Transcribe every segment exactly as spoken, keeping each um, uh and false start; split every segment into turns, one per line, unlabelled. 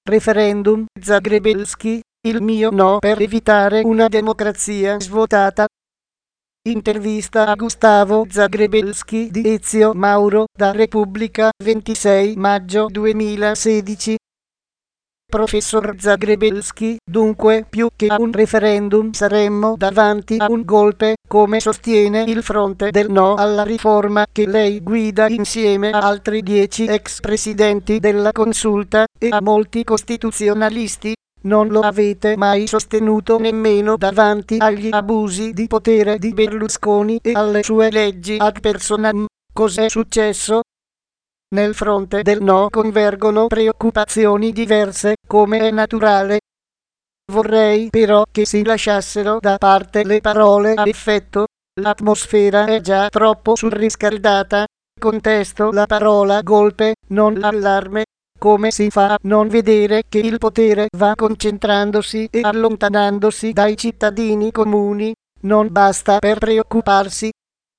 referendum Zagrebelsky, il mio no per evitare una democrazia svuotata. Intervista a Gustavo Zagrebelsky di Ezio Mauro, da Repubblica, ventisei maggio duemilasedici. Professor Zagrebelsky, dunque più che a un referendum saremmo davanti a un golpe, come sostiene il fronte del no alla riforma che lei guida insieme a altri dieci ex presidenti della Consulta e a molti costituzionalisti. Non lo avete mai sostenuto nemmeno davanti agli abusi di potere di Berlusconi e alle sue leggi ad personam. Cos'è successo? Nel fronte del no convergono preoccupazioni diverse, come è naturale. Vorrei però che si lasciassero da parte le parole a effetto. L'atmosfera è già troppo surriscaldata. Contesto la parola golpe, non l'allarme. Come si fa a non vedere che il potere va concentrandosi e allontanandosi dai cittadini comuni? Non basta per preoccuparsi.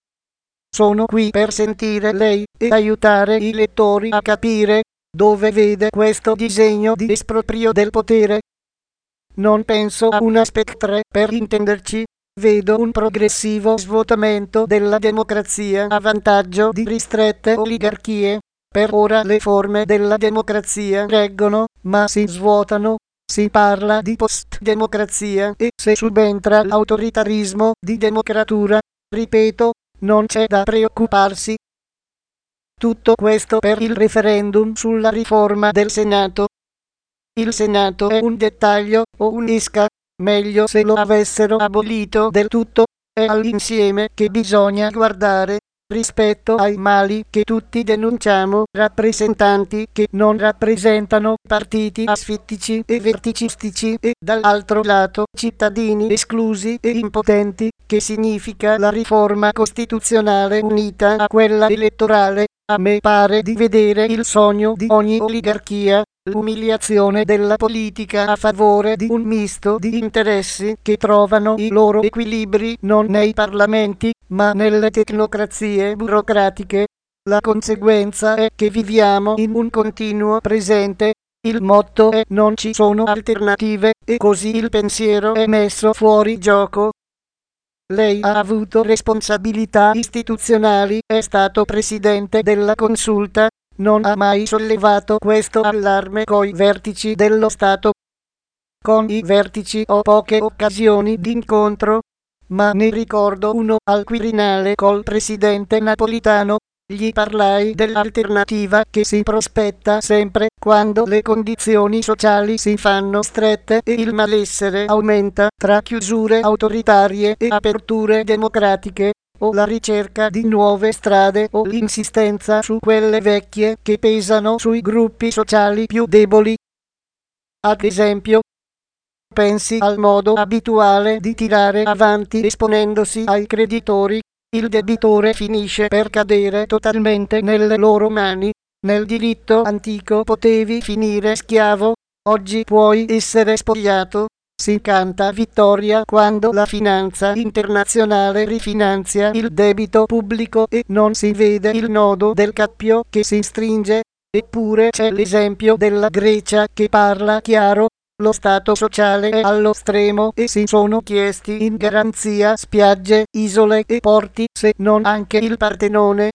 Sono qui per sentire lei e aiutare i lettori a capire dove vede questo disegno di esproprio del potere. Non penso a una spectre, per intenderci. Vedo un progressivo svuotamento della democrazia a vantaggio di ristrette oligarchie. Per ora le forme della democrazia reggono, ma si svuotano. Si parla di post-democrazia e se subentra l'autoritarismo di democratura, ripeto, non c'è da preoccuparsi. Tutto questo per il referendum sulla riforma del Senato. Il Senato è un dettaglio o un'esca, meglio se lo avessero abolito del tutto. È all'insieme che bisogna guardare. Rispetto ai mali che tutti denunciamo, rappresentanti che non rappresentano partiti asfittici e verticistici e dall'altro lato cittadini esclusi e impotenti, che significa la riforma costituzionale unita a quella elettorale. A me pare di vedere il sogno di ogni oligarchia, l'umiliazione della politica a favore di un misto di interessi che trovano i loro equilibri non nei parlamenti, ma nelle tecnocrazie burocratiche. La conseguenza è che viviamo in un continuo presente. Il motto è non ci sono alternative, e così il pensiero è messo fuori gioco. Lei ha avuto responsabilità istituzionali, è stato presidente della Consulta, non ha mai sollevato questo allarme coi vertici dello Stato. Con i vertici ho poche occasioni d'incontro, ma ne ricordo uno al Quirinale col presidente Napolitano. Gli parlai dell'alternativa che si prospetta sempre quando le condizioni sociali si fanno strette e il malessere aumenta tra chiusure autoritarie e aperture democratiche, o la ricerca di nuove strade o l'insistenza su quelle vecchie che pesano sui gruppi sociali più deboli. Ad esempio, pensi al modo abituale di tirare avanti esponendosi ai creditori. Il debitore finisce per cadere totalmente nelle loro mani. Nel diritto antico potevi finire schiavo, oggi puoi essere spogliato. Si canta vittoria quando la finanza internazionale rifinanzia il debito pubblico e non si vede il nodo del cappio che si stringe. Eppure c'è l'esempio della Grecia che parla chiaro. Lo Stato sociale è allo stremo e si sono chiesti in garanzia spiagge, isole e porti, se non anche il Partenone.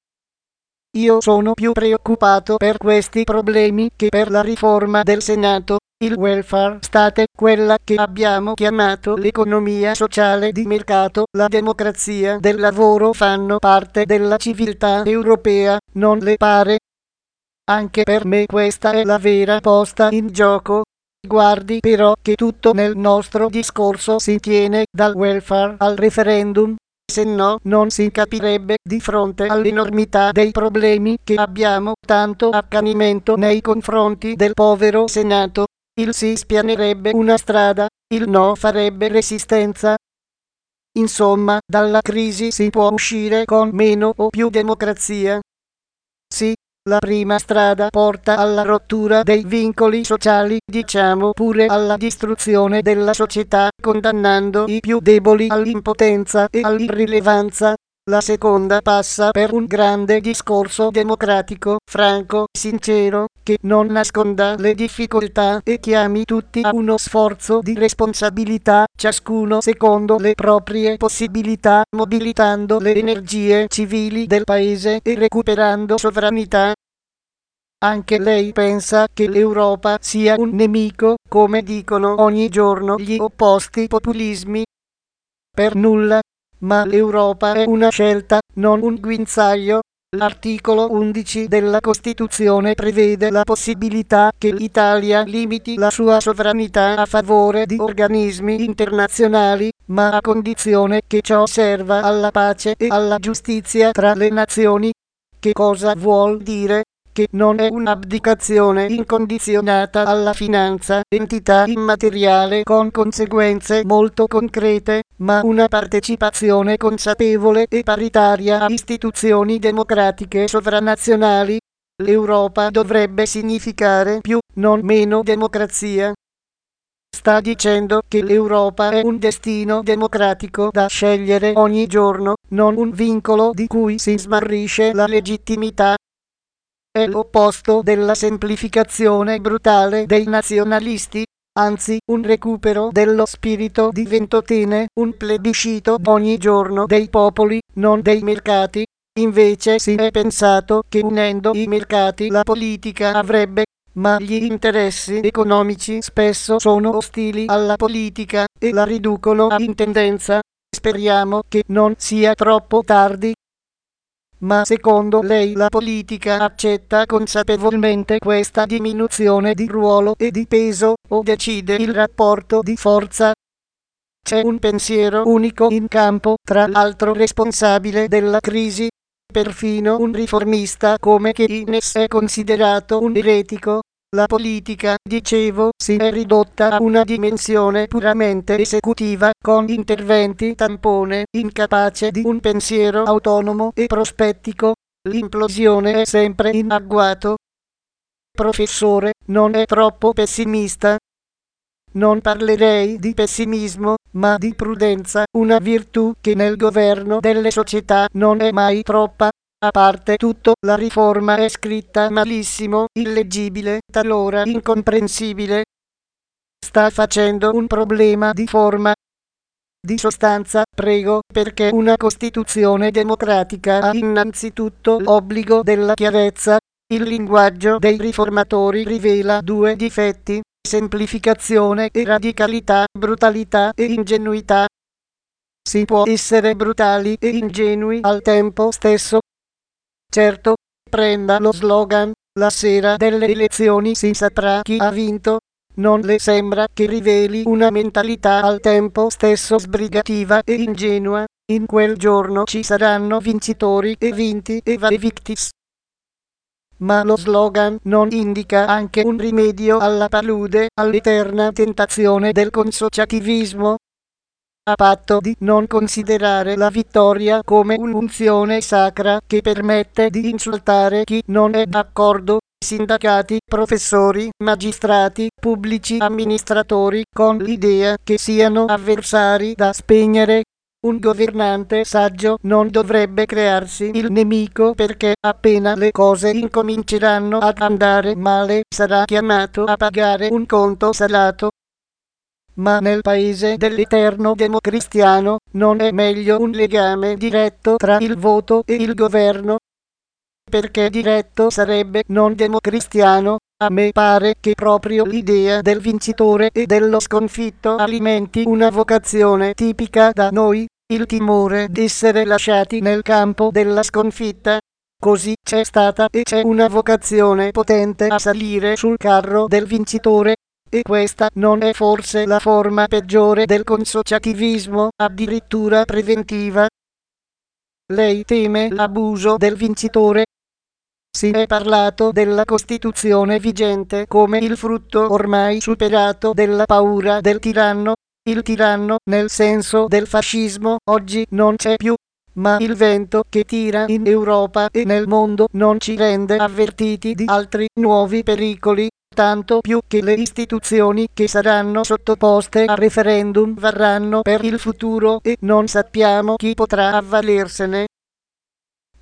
Io sono più preoccupato per questi problemi che per la riforma del Senato. Il welfare state, quella che abbiamo chiamato l'economia sociale di mercato, la democrazia del lavoro fanno parte della civiltà europea, non le pare? Anche per me questa è la vera posta in gioco. Guardi però che tutto nel nostro discorso si tiene dal welfare al referendum, se no non si capirebbe di fronte all'enormità dei problemi che abbiamo tanto accanimento nei confronti del povero Senato. Il sì spianerebbe una strada, il no farebbe resistenza. Insomma, dalla crisi si può uscire con meno o più democrazia. Sì. La prima strada porta alla rottura dei vincoli sociali, diciamo pure alla distruzione della società, condannando i più deboli all'impotenza e all'irrilevanza. La seconda passa per un grande discorso democratico, franco, sincero, che non nasconda le difficoltà e chiami tutti a uno sforzo di responsabilità, ciascuno secondo le proprie possibilità, mobilitando le energie civili del paese e recuperando sovranità. Anche lei pensa che l'Europa sia un nemico, come dicono ogni giorno gli opposti populismi? Per nulla. Ma l'Europa è una scelta, non un guinzaglio. L'articolo undici della Costituzione prevede la possibilità che l'Italia limiti la sua sovranità a favore di organismi internazionali, ma a condizione che ciò serva alla pace e alla giustizia tra le nazioni. Che cosa vuol dire? Che non è un'abdicazione incondizionata alla finanza, entità immateriale con conseguenze molto concrete, ma una partecipazione consapevole e paritaria a istituzioni democratiche sovranazionali. L'Europa dovrebbe significare più, non meno democrazia. Sta dicendo che l'Europa è un destino democratico da scegliere ogni giorno, non un vincolo di cui si smarrisce la legittimità. È l'opposto della semplificazione brutale dei nazionalisti, anzi un recupero dello spirito di Ventotene, un plebiscito ogni giorno dei popoli, non dei mercati. Invece si è pensato che unendo i mercati la politica avrebbe, ma gli interessi economici spesso sono ostili alla politica e la riducono a intendenza. Speriamo che non sia troppo tardi. Ma secondo lei la politica accetta consapevolmente questa diminuzione di ruolo e di peso, o decide il rapporto di forza? C'è un pensiero unico in campo, tra l'altro responsabile della crisi. Perfino un riformista come Keynes è considerato un eretico. La politica, dicevo, si è ridotta a una dimensione puramente esecutiva, con interventi tampone, incapace di un pensiero autonomo e prospettico. L'implosione è sempre in agguato. Professore, non è troppo pessimista? Non parlerei di pessimismo, ma di prudenza, una virtù che nel governo delle società non è mai troppa. A parte tutto, la riforma è scritta malissimo, illeggibile, talora incomprensibile. Sta facendo un problema di forma. Di sostanza, prego, perché una Costituzione democratica ha innanzitutto l'obbligo della chiarezza. Il linguaggio dei riformatori rivela due difetti: semplificazione e radicalità, brutalità e ingenuità. Si può essere brutali e ingenui al tempo stesso. Certo, prenda lo slogan, la sera delle elezioni si saprà chi ha vinto. Non le sembra che riveli una mentalità al tempo stesso sbrigativa e ingenua? In quel giorno ci saranno vincitori e vinti e victis. Ma lo slogan non indica anche un rimedio alla palude, all'eterna tentazione del consociativismo? A patto di non considerare la vittoria come un'unzione sacra che permette di insultare chi non è d'accordo, sindacati, professori, magistrati, pubblici amministratori, con l'idea che siano avversari da spegnere. Un governante saggio non dovrebbe crearsi il nemico, perché appena le cose incominceranno ad andare male sarà chiamato a pagare un conto salato. Ma nel paese dell'eterno democristiano non è meglio un legame diretto tra il voto e il governo? Perché diretto sarebbe non democristiano? A me pare che proprio l'idea del vincitore e dello sconfitto alimenti una vocazione tipica da noi, il timore d'essere lasciati nel campo della sconfitta. Così c'è stata e c'è una vocazione potente a salire sul carro del vincitore. E questa non è forse la forma peggiore del consociativismo, addirittura preventiva? Lei teme l'abuso del vincitore? Si è parlato della Costituzione vigente come il frutto ormai superato della paura del tiranno. Il tiranno, nel senso del fascismo, oggi non c'è più, ma il vento che tira in Europa e nel mondo non ci rende avvertiti di altri nuovi pericoli. Tanto più che le istituzioni che saranno sottoposte a referendum varranno per il futuro e non sappiamo chi potrà avvalersene.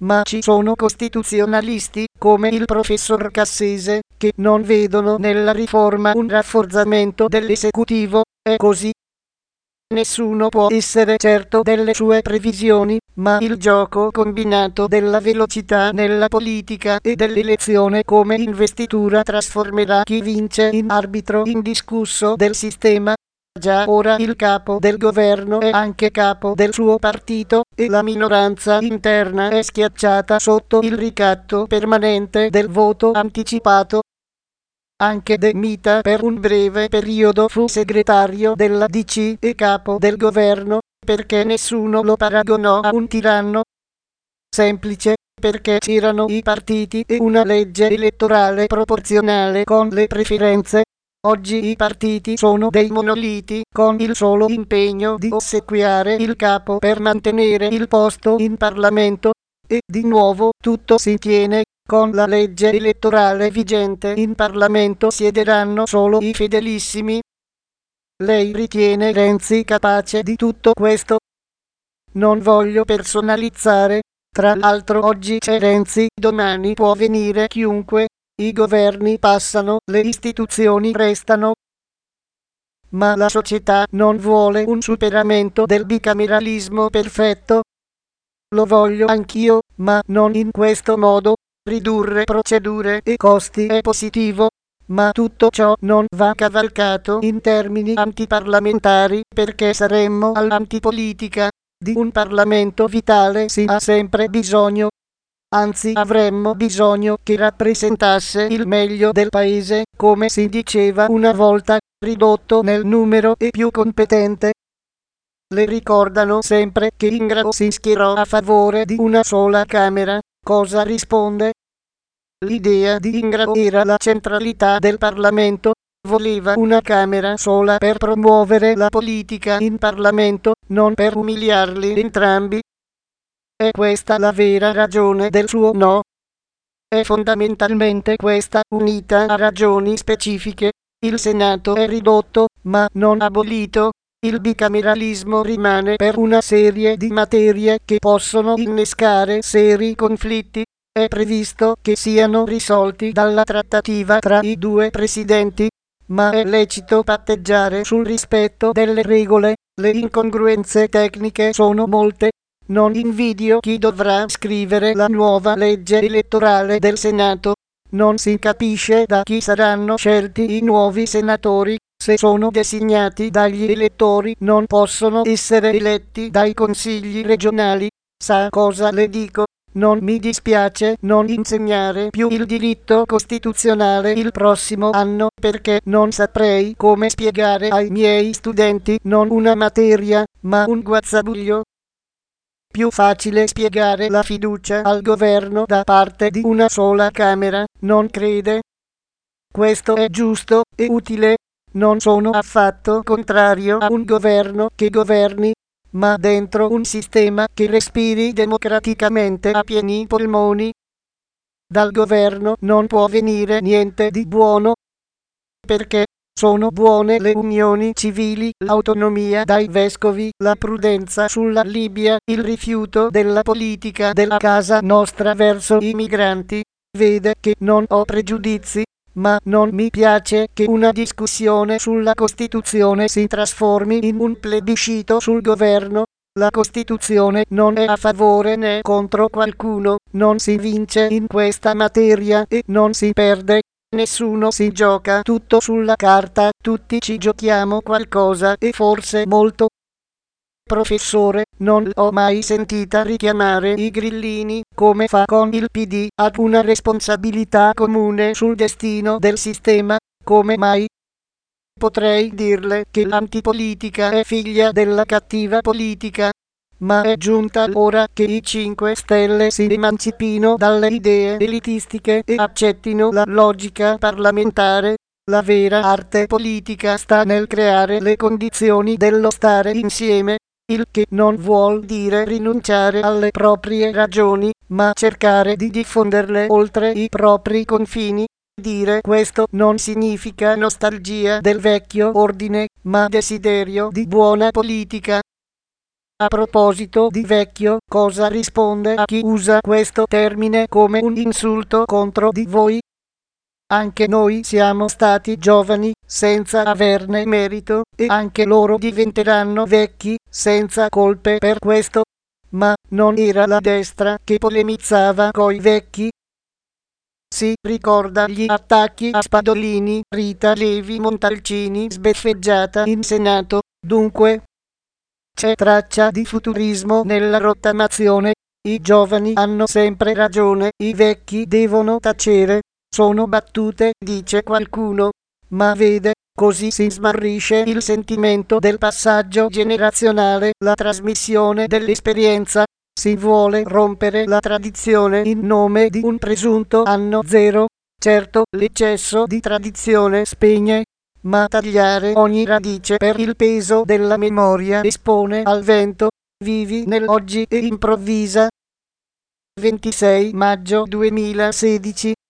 ma ci sono costituzionalisti, come il professor Cassese, che non vedono nella riforma un rafforzamento dell'esecutivo, e così nessuno può essere certo delle sue previsioni, ma il gioco combinato della velocità nella politica e dell'elezione come investitura trasformerà chi vince in arbitro indiscusso del sistema. Già ora il capo del governo è anche capo del suo partito, e la minoranza interna è schiacciata sotto il ricatto permanente del voto anticipato. Anche De Mita per un breve periodo fu segretario della D C e capo del governo, perché nessuno lo paragonò a un tiranno. Semplice, perché c'erano i partiti e una legge elettorale proporzionale con le preferenze. Oggi i partiti sono dei monoliti, con il solo impegno di ossequiare il capo per mantenere il posto in Parlamento. E di nuovo tutto si tiene. Con la legge elettorale vigente in Parlamento siederanno solo i fedelissimi. Lei ritiene Renzi capace di tutto questo? Non voglio personalizzare. Tra l'altro oggi c'è Renzi, domani può venire chiunque. I governi passano, le istituzioni restano. Ma la società non vuole un superamento del bicameralismo perfetto. Lo voglio anch'io, ma non in questo modo. Ridurre procedure e costi è positivo, ma tutto ciò non va cavalcato in termini antiparlamentari, perché saremmo all'antipolitica. Di un Parlamento vitale si ha sempre bisogno. Anzi, avremmo bisogno che rappresentasse il meglio del paese, come si diceva una volta, ridotto nel numero e più competente. Le ricordano sempre che Ingrao si schierò a favore di una sola Camera. Cosa risponde? L'idea di Ingrao era la centralità del Parlamento. Voleva una Camera sola per promuovere la politica in Parlamento, non per umiliarli entrambi. È questa la vera ragione del suo no. È fondamentalmente questa, unita a ragioni specifiche. Il Senato è ridotto, ma non abolito. Il bicameralismo rimane per una serie di materie che possono innescare seri conflitti. È previsto che siano risolti dalla trattativa tra i due presidenti, ma è lecito patteggiare sul rispetto delle regole. Le incongruenze tecniche sono molte. Non invidio chi dovrà scrivere la nuova legge elettorale del Senato. Non si capisce da chi saranno scelti i nuovi senatori. Se sono designati dagli elettori non possono essere eletti dai consigli regionali. Sa cosa le dico? Non mi dispiace non insegnare più il diritto costituzionale il prossimo anno, perché non saprei come spiegare ai miei studenti non una materia, ma un guazzabuglio. Più facile spiegare la fiducia al governo da parte di una sola Camera, non crede? Questo è giusto e utile. Non sono affatto contrario a un governo che governi, ma dentro un sistema che respiri democraticamente a pieni polmoni. Dal governo non può venire niente di buono, perché sono buone le unioni civili, l'autonomia dai vescovi, la prudenza sulla Libia, il rifiuto della politica della casa nostra verso i migranti. Vede che non ho pregiudizi. Ma non mi piace che una discussione sulla Costituzione si trasformi in un plebiscito sul governo. La Costituzione non è a favore né contro qualcuno, non si vince in questa materia e non si perde. Nessuno si gioca tutto sulla carta, tutti ci giochiamo qualcosa e forse molto. Professore, non l'ho mai sentita richiamare i grillini, come fa con il P D, ad una responsabilità comune sul destino del sistema. Come mai? Potrei dirle che l'antipolitica è figlia della cattiva politica, ma è giunta l'ora che i cinque Stelle si emancipino dalle idee elitistiche e accettino la logica parlamentare. La vera arte politica sta nel creare le condizioni dello stare insieme. Il che non vuol dire rinunciare alle proprie ragioni, ma cercare di diffonderle oltre i propri confini. Dire questo non significa nostalgia del vecchio ordine, ma desiderio di buona politica. A proposito di vecchio, cosa risponde a chi usa questo termine come un insulto contro di voi? Anche noi siamo stati giovani senza averne merito e anche loro diventeranno vecchi senza colpe per questo. Ma non era la destra che polemizzava coi vecchi? Si ricorda gli attacchi a Spadolini, Rita Levi Montalcini sbeffeggiata in Senato, dunque c'è traccia di futurismo nella rottamazione. I giovani hanno sempre ragione, i vecchi devono tacere. Sono battute, dice qualcuno, ma vede, così si smarrisce il sentimento del passaggio generazionale, la trasmissione dell'esperienza. Si vuole rompere la tradizione in nome di un presunto anno zero. Certo, l'eccesso di tradizione spegne, ma tagliare ogni radice per il peso della memoria espone al vento. Vivi nell'oggi e improvvisa. ventisei maggio duemilasedici